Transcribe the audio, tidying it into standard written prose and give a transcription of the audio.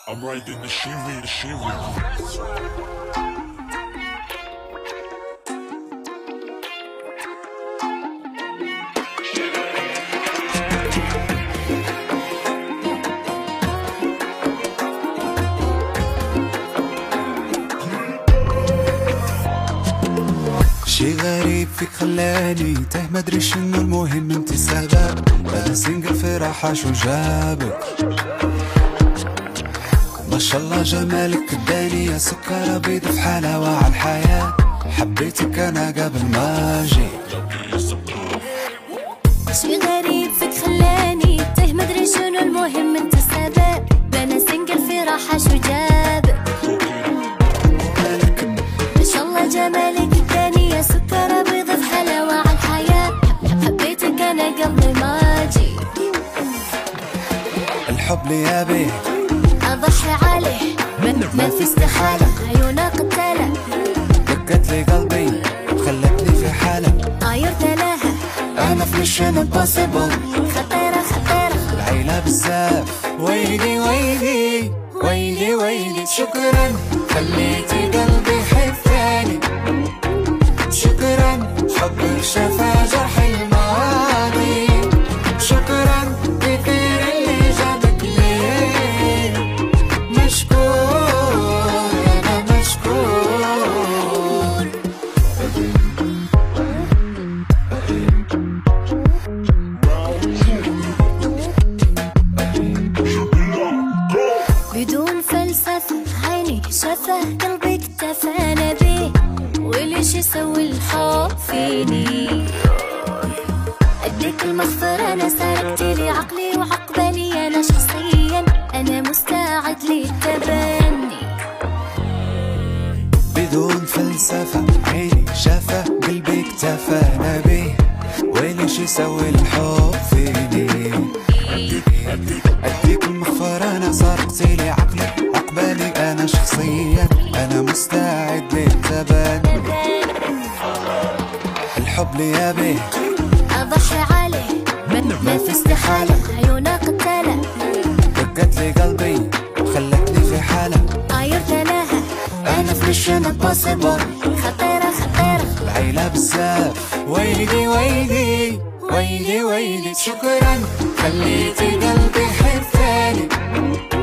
I'm riding the Chevy. شي غريب فيك خلاني تاه مدري شنو المهم انت السبب. انا سنجل في راحة شو جابك؟ ما شاء الله جمالك اداني يا سكر بيض في حلاوة عالحياة. حبيتك انا قبل ما اجي. شي غريب فيك خلاني تاه مدري شنو المهم انت السبب. انا سنجل في راحة شو جابك؟ ما شاء الله جمالك اداني يا سكر بيض في حلاوة عالحياة. حبيتك انا قبل ما اجي. الحب لي يا بيه اضحي عليه ما في استحالة. عيونها قتالة دقت لي قلبي خلتني في حالة. عيرت لها انا في ميشن امبوسيبل. خطيرة خطيرة العيلة بزاف. ويلي ويلي ويلي ويلي شكرا خليتي قلبي يحب ثاني. شكرا حبك شفى جرح الماضي. شكرا كثير اللي جابك ليه. مشكور انا مشكور. بدون فلسفة عيني شفه قلبي اكتفانا بيه. وليش يسوي الحب فيني؟ اديك المغفرة انا سرقتي لي عقلي وعقبالي انا شخصيا. انا مستعد للتبني. بدون فلسفة عيني شافه قلبي اكتفانا بيه. وليش يسوي الحب فيني؟ اديك المغفرة انا سرقتي لي عقلي عقبالي انا شخصيا. انا مستعد للتبني. الحب لي يا بيه اضحي عليه ما في استحالة. عيونها قتالة دقت لي قلبي خلتني في حالة. عيرت لها انا في ميشن امبوسيبل. خطيرة خطيرة العيلة بزاف. ويلي ويلي ويلي ويلي شكرا خليتي قلبي يحب ثاني.